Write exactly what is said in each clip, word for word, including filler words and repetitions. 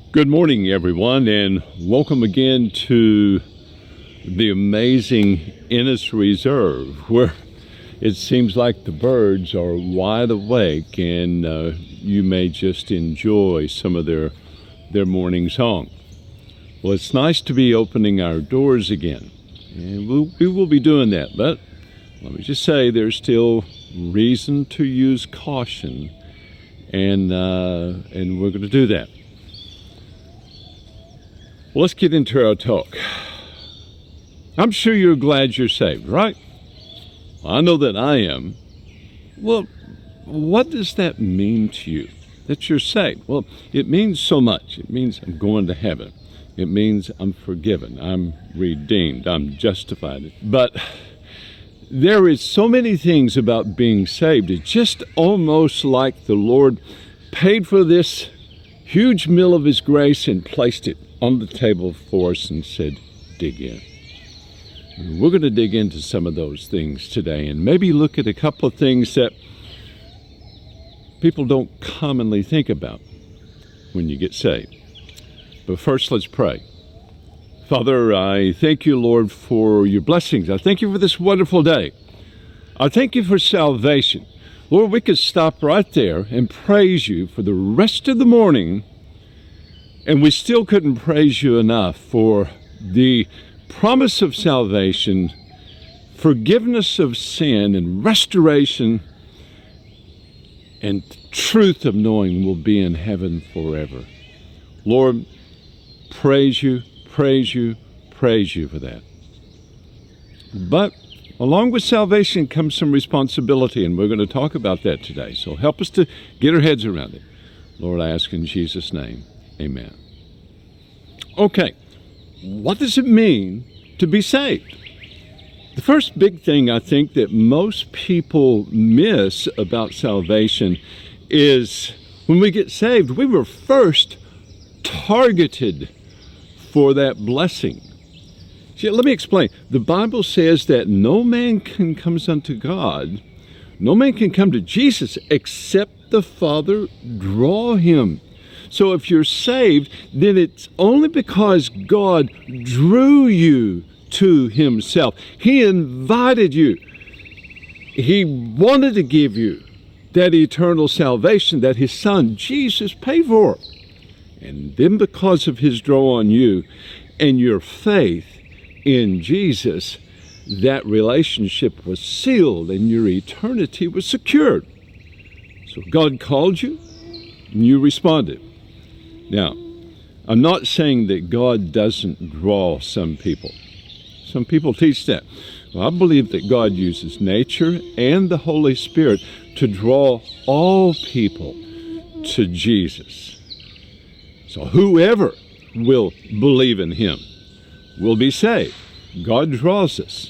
Good morning, everyone, and welcome again to the amazing Ennis Reserve, where it seems like the birds are wide awake and uh, you may just enjoy some of their, their morning song. Well, it's nice to be opening our doors again, and we'll, we will be doing that, but let me just say there's still reason to use caution, and, uh, and we're going to do that. Well, let's get into our talk. I'm sure you're glad you're saved, right? I know that I am. Well, what does that mean to you, that you're saved? Well, it means so much. It means I'm going to heaven. It means I'm forgiven. I'm redeemed. I'm justified. But there is so many things about being saved. It's just almost like the Lord paid for this huge meal of His grace and placed it on the table for us and said, dig in. We're going to dig into some of those things today and maybe look at a couple of things that people don't commonly think about when you get saved. But first, let's pray. Father, I thank you, Lord, for your blessings. I thank you for this wonderful day. I thank you for salvation. Lord, we could stop right there and praise you for the rest of the morning, and we still couldn't praise you enough for the promise of salvation, forgiveness of sin, and restoration, and truth of knowing we'll be in heaven forever. Lord, praise you, praise you, praise you for that. But along with salvation comes some responsibility, and we're going to talk about that today. So help us to get our heads around it. Lord, I ask in Jesus' name. Amen. Okay, what does it mean to be saved? The first big thing I think that most people miss about salvation is when we get saved, we were first targeted for that blessing. See, let me explain. The Bible says that no man can come unto God, no man can come to Jesus except the Father draw him. So if you're saved, then it's only because God drew you to Himself. He invited you. He wanted to give you that eternal salvation that His Son, Jesus, paid for. And then because of His draw on you and your faith in Jesus, that relationship was sealed and your eternity was secured. So God called you and you responded. Now, I'm not saying that God doesn't draw some people. Some people teach that. Well, I believe that God uses nature and the Holy Spirit to draw all people to Jesus. So whoever will believe in Him will be saved. God draws us.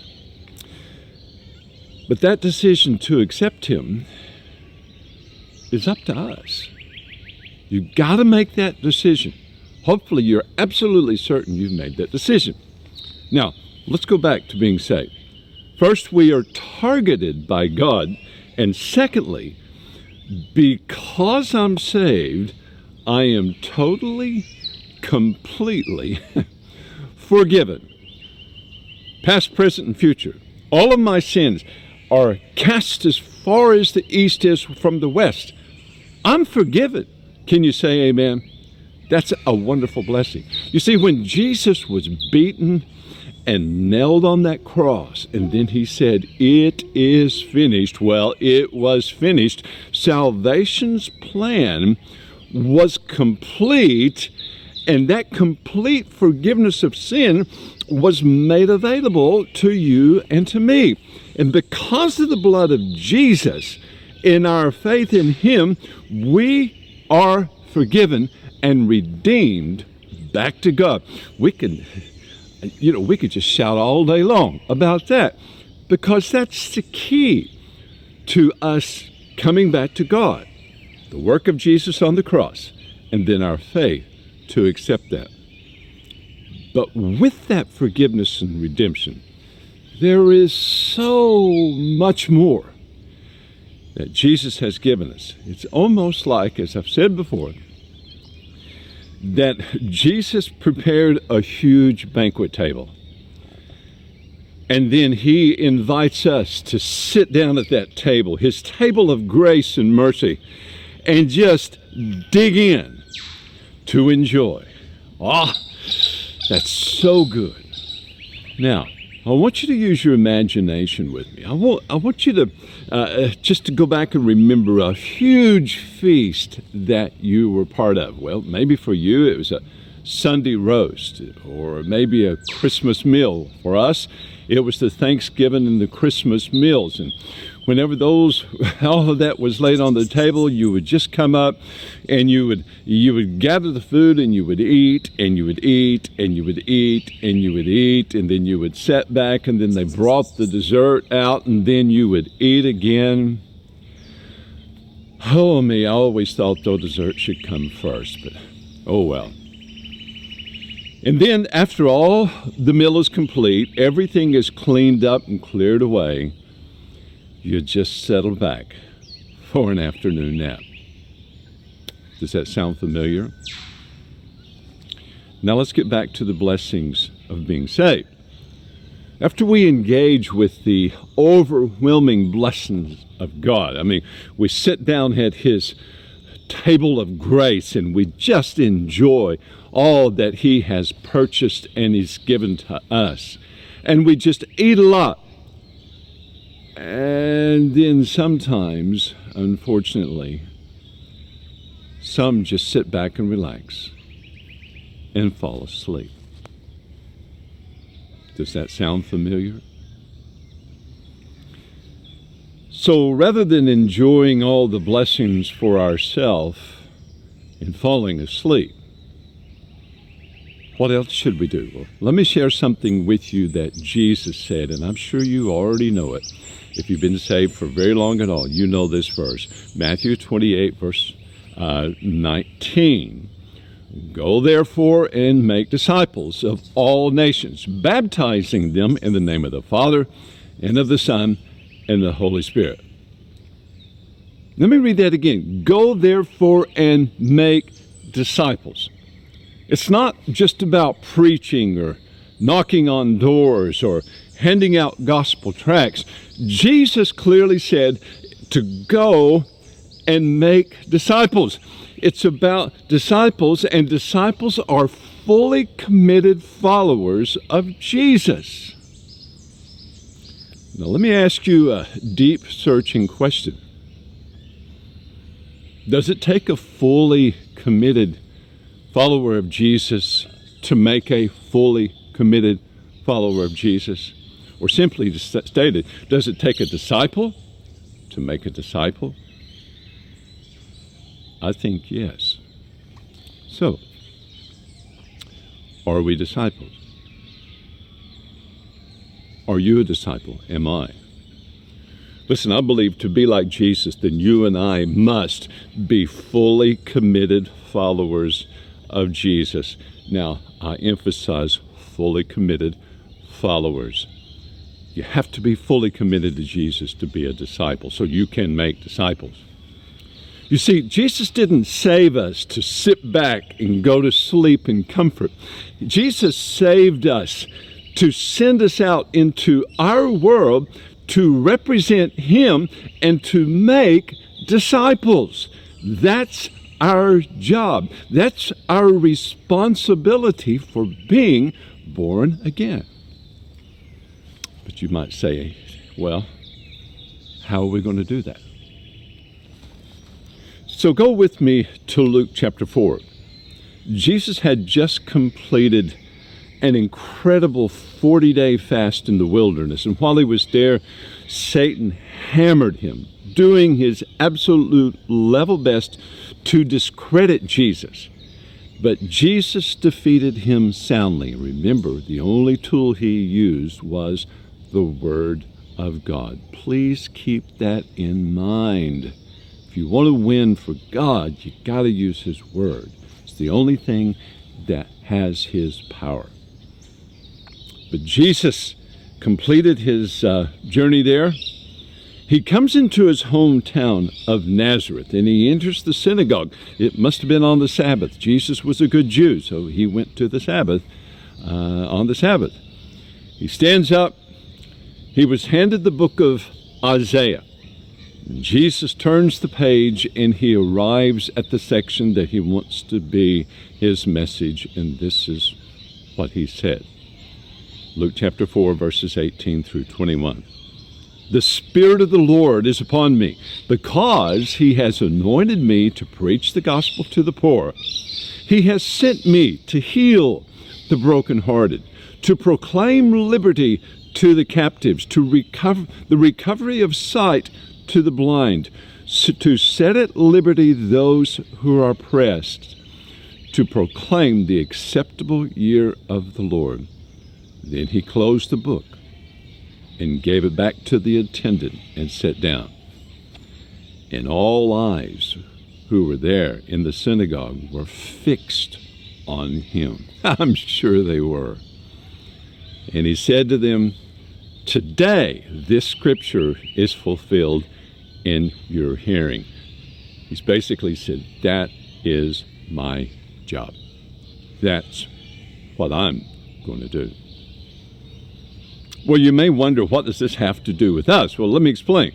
But that decision to accept Him is up to us. You've got to make that decision. Hopefully you're absolutely certain you've made that decision. Now, let's go back to being saved. First, we are targeted by God. And secondly, because I'm saved, I am totally, completely forgiven. Past, present, and future. All of my sins are cast as far as the east is from the west. I'm forgiven. Can you say amen? That's a wonderful blessing. You see, when Jesus was beaten and nailed on that cross, and then He said, it is finished. Well, it was finished. Salvation's plan was complete, and that complete forgiveness of sin was made available to you and to me. And because of the blood of Jesus, in our faith in Him, we are forgiven and redeemed back to God. We can, you know, we could just shout all day long about that, because that's the key to us coming back to God. The work of Jesus on the cross, and then our faith to accept that. But with that forgiveness and redemption, there is so much more that Jesus has given us. It's almost like, as I've said before, that Jesus prepared a huge banquet table. And then he invites us to sit down at that table, his table of grace and mercy, and just dig in to enjoy. Ah, that's so good. Now, I want you to use your imagination with me. I want, I want you to uh, just to go back and remember a huge feast that you were part of. Well, maybe for you it was a Sunday roast, or maybe a Christmas meal. For us, it was the Thanksgiving and the Christmas meals. And whenever those, all of that was laid on the table, you would just come up and you would you would gather the food and you would eat and you would eat and you would eat and you would eat and then you would sit back and then they brought the dessert out and then you would eat again. Oh me, I always thought the dessert should come first, but oh well. And then after all the meal is complete, everything is cleaned up and cleared away, you just settle back for an afternoon nap. Does that sound familiar? Now let's get back to the blessings of being saved. After we engage with the overwhelming blessings of God, I mean, we sit down at his table of grace and we just enjoy all that he has purchased and he's given to us. And we just eat a lot. And then sometimes, unfortunately, some just sit back and relax and fall asleep. Does that sound familiar? So rather than enjoying all the blessings for ourselves and falling asleep, what else should we do? Well, let me share something with you that Jesus said, and I'm sure you already know it. If you've been saved for very long at all, you know this verse. Matthew twenty-eight, verse uh, nineteen. Go therefore and make disciples of all nations, baptizing them in the name of the Father and of the Son and the Holy Spirit. Let me read that again. Go therefore and make disciples. It's not just about preaching or knocking on doors or handing out gospel tracts. Jesus clearly said to go and make disciples. It's about disciples, and disciples are fully committed followers of Jesus. Now, let me ask you a deep, searching question. Does it take a fully committed follower of Jesus to make a fully committed follower of Jesus? Or simply stated, does it take a disciple to make a disciple? I think yes. So, are we disciples? Are you a disciple? Am I? Listen, I believe to be like Jesus, then you and I must be fully committed followers of Jesus. Now, I emphasize fully committed followers. You have to be fully committed to Jesus to be a disciple, so you can make disciples. You see, Jesus didn't save us to sit back and go to sleep in comfort. Jesus saved us to send us out into our world to represent him and to make disciples. That's our job. That's our responsibility for being born again. But you might say, well, how are we going to do that? So go with me to Luke chapter four. Jesus had just completed an incredible forty-day fast in the wilderness. And while he was there, Satan hammered him, doing his absolute level best to discredit Jesus. But Jesus defeated him soundly. Remember, the only tool he used was the Word of God. Please keep that in mind. If you want to win for God, you got to use his Word. It's the only thing that has his power. But Jesus completed his uh, journey there. He comes into his hometown of Nazareth, and he enters the synagogue. It must have been on the Sabbath. Jesus was a good Jew, so he went to the Sabbath uh, on the Sabbath. He stands up. He was handed the book of Isaiah. Jesus turns the page, and he arrives at the section that he wants to be his message, and this is what he said. Luke chapter four, verses eighteen through twenty-one. The Spirit of the Lord is upon me, because he has anointed me to preach the gospel to the poor. He has sent me to heal the brokenhearted, to proclaim liberty to the captives, to recover the recovery of sight to the blind, to set at liberty those who are oppressed, to proclaim the acceptable year of the Lord. Then he closed the book and gave it back to the attendant and sat down. And all eyes who were there in the synagogue were fixed on him. I'm sure they were. And he said to them, today this scripture is fulfilled in your hearing. He's basically said, that is my job. That's what I'm going to do. Well, you may wonder, what does this have to do with us? Well, let me explain.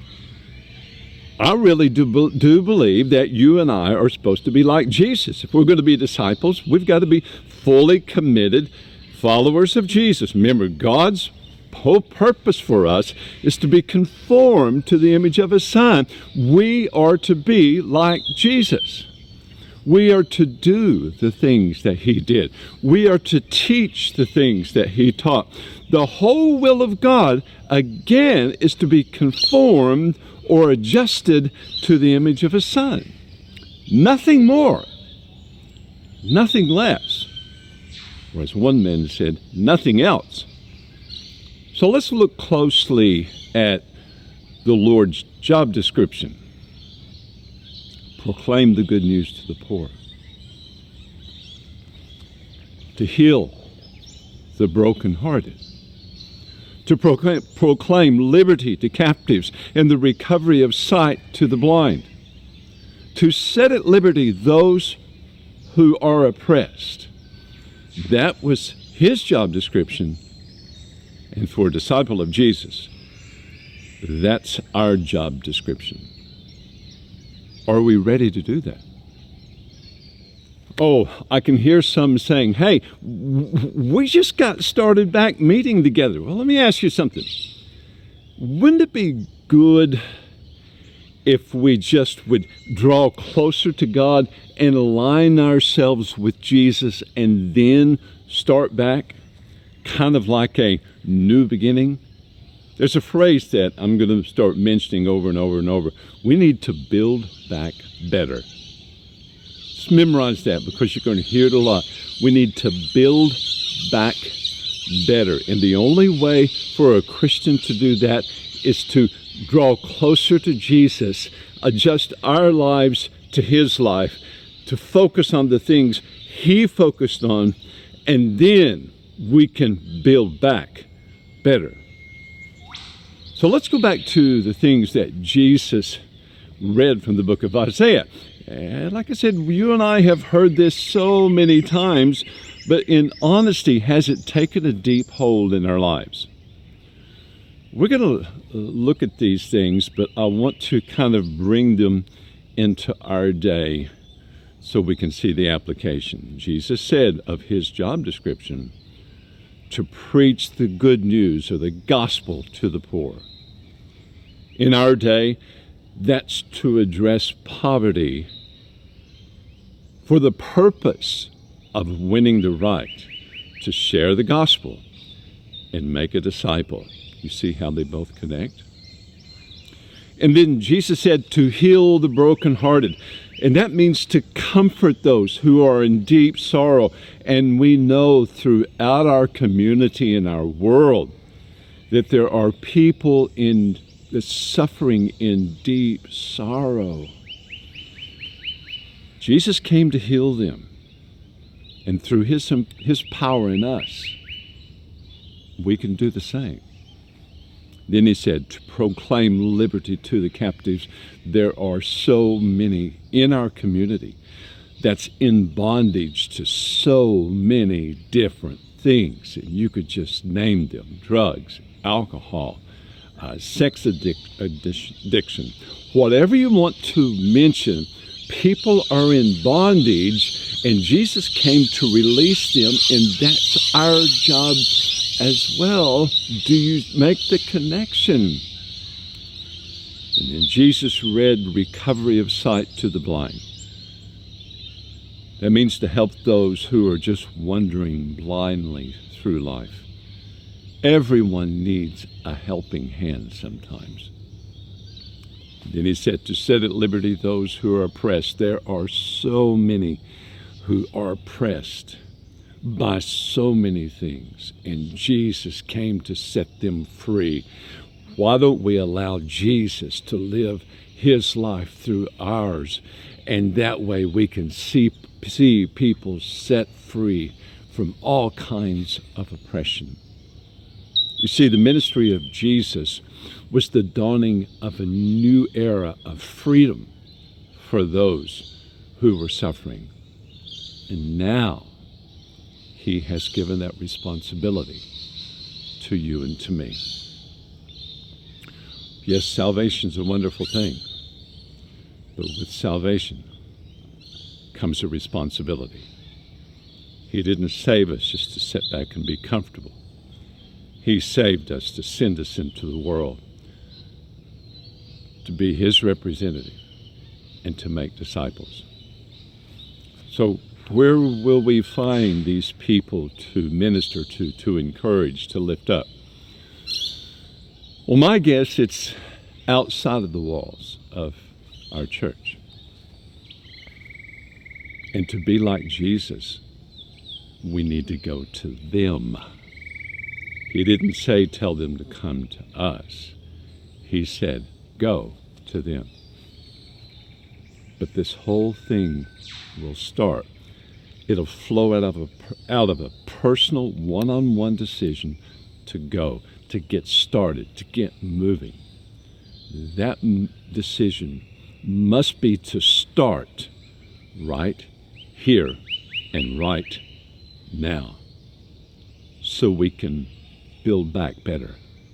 I really do, do believe that you and I are supposed to be like Jesus. If we're going to be disciples, we've got to be fully committed followers of Jesus. Remember, God's whole purpose for us is to be conformed to the image of his Son. We are to be like Jesus. We are to do the things that he did. We are to teach the things that he taught. The whole will of God, again, is to be conformed or adjusted to the image of his Son. Nothing more, nothing less. Or as one man said, nothing else. So let's look closely at the Lord's job description. Proclaim the good news to the poor. To heal the brokenhearted. To proclaim, proclaim liberty to captives and the recovery of sight to the blind. To set at liberty those who are oppressed. That was his job description. And for a disciple of Jesus, that's our job description. Are we ready to do that? Oh, I can hear some saying, hey, we just got started back meeting together. Well, let me ask you something. Wouldn't it be good if we just would draw closer to God and align ourselves with Jesus and then start back? Kind of like a new beginning. There's a phrase that I'm going to start mentioning over and over and over. We need to build back better. Just memorize that, because you're going to hear it a lot. We need to build back better. And the only way for a Christian to do that is to draw closer to Jesus, adjust our lives to his life, to focus on the things he focused on, and then we can build back better. So let's go back to the things that Jesus read from the book of Isaiah. And like I said, you and I have heard this so many times, but in honesty, has it taken a deep hold in our lives? We're going to look at these things, but I want to kind of bring them into our day so we can see the application. Jesus said of his job description, to preach the good news or the gospel to the poor. In our day, that's to address poverty for the purpose of winning the right to share the gospel and make a disciple. You see how they both connect? And then Jesus said to heal the brokenhearted. And that means to comfort those who are in deep sorrow. And we know throughout our community and our world that there are people in the suffering in deep sorrow. Jesus came to heal them. And through his, his power in us, we can do the same. Then he said, to proclaim liberty to the captives. There are so many in our community that's in bondage to so many different things. And you could just name them: drugs, alcohol, uh, sex addic- addiction, whatever you want to mention. People are in bondage, and Jesus came to release them, and that's our job as well. Do you make the connection? And then Jesus read recovery of sight to the blind. That means to help those who are just wandering blindly through life. Everyone needs a helping hand sometimes. Then he said to set at liberty those who are oppressed. There are so many who are oppressed by so many things, and Jesus came to set them free. Why don't we allow Jesus to live his life through ours, and that way we can see, see people set free from all kinds of oppression. You see, the ministry of Jesus was the dawning of a new era of freedom for those who were suffering. And now he has given that responsibility to you and to me. Yes, salvation's a wonderful thing, but with salvation comes a responsibility. He didn't save us just to sit back and be comfortable. He saved us to send us into the world, to be his representative, and to make disciples. So where will we find these people to minister to, to encourage, to lift up? Well, my guess it's outside of the walls of our church. And to be like Jesus, we need to go to them. He didn't say tell them to come to us. He said go to them. But this whole thing will start. It'll flow out of a out of a personal one-on-one decision to go, to get started, to get moving. That m- decision must be to start right here and right now, so we can build back better.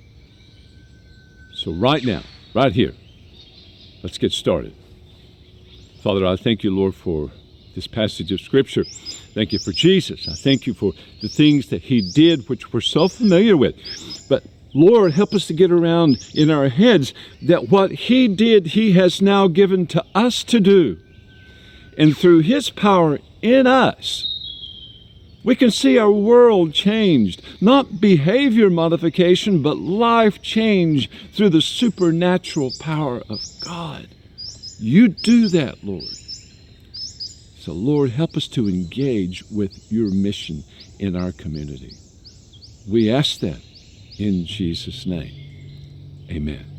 So right now, right here, let's get started. Father, I thank you, Lord, for this passage of Scripture. Thank you for Jesus. I thank you for the things that he did, which we're so familiar with. But Lord, help us to get around in our heads that what he did, he has now given to us to do. And through his power in us, we can see our world changed. Not behavior modification, but life change through the supernatural power of God. You do that, Lord. So, Lord, help us to engage with your mission in our community. We ask that in Jesus' name. Amen.